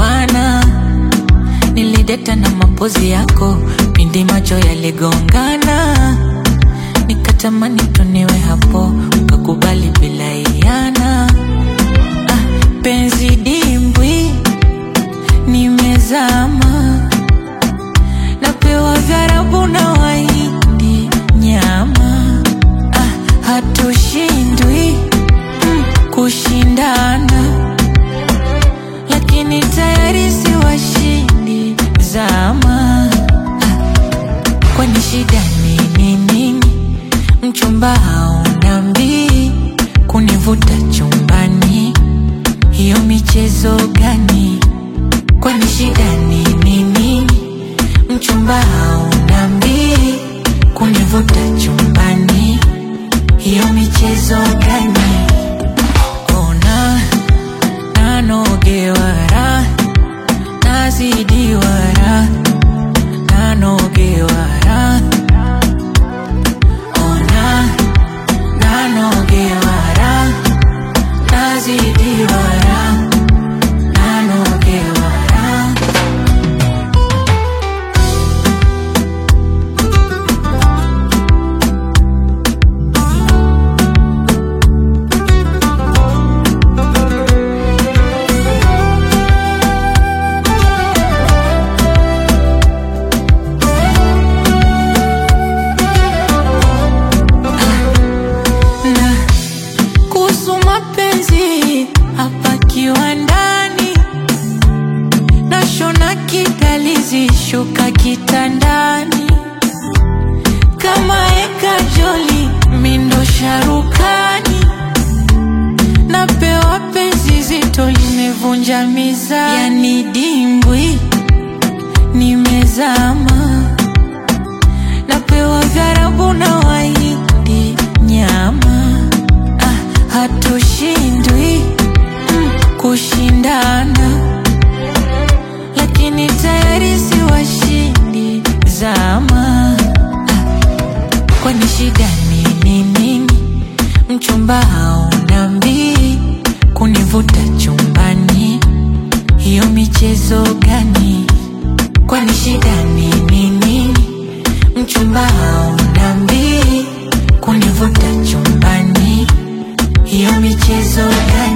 hapana. Nilideta na mapozi yako pindi macho yaligongana, nikatamani tuniwe hapo, ukakubali bila iana. Penzi dimbwi nimezama, napewa vyarabu na Wahindi nyama. Hatushindwi kushindana, lakini tayari si washindi zama. Kwani shida ni nini? Mchumba haunambii kunivuta chumbani, hiyo michezo gani? Kwani shida ni nini? Mchumba haunambii kunivuta chumbani, hiyo michezo gani? Ona nanogewara, nazidiwara, nanogewara. Ona nanogewara, nazidiwara, nanogewara. Hapa kiwandani nashona kidalizi, shuka kitandani, kama eka joli mindo sharukani. Napewa penzi zito limevunja mizani, yani dimbwi nimezama, napewa vyarabu na Wahindi nyama. Hatushindwi kushindana, lakini tayari si washindi zama. Kwani shida ni nini? Mchumba haunambii kunivuta chumbani, hiyo michezo gani? Kwani shida ni nini? Mchumba haunambii kunivuta chumbani, hiyo michezo gani?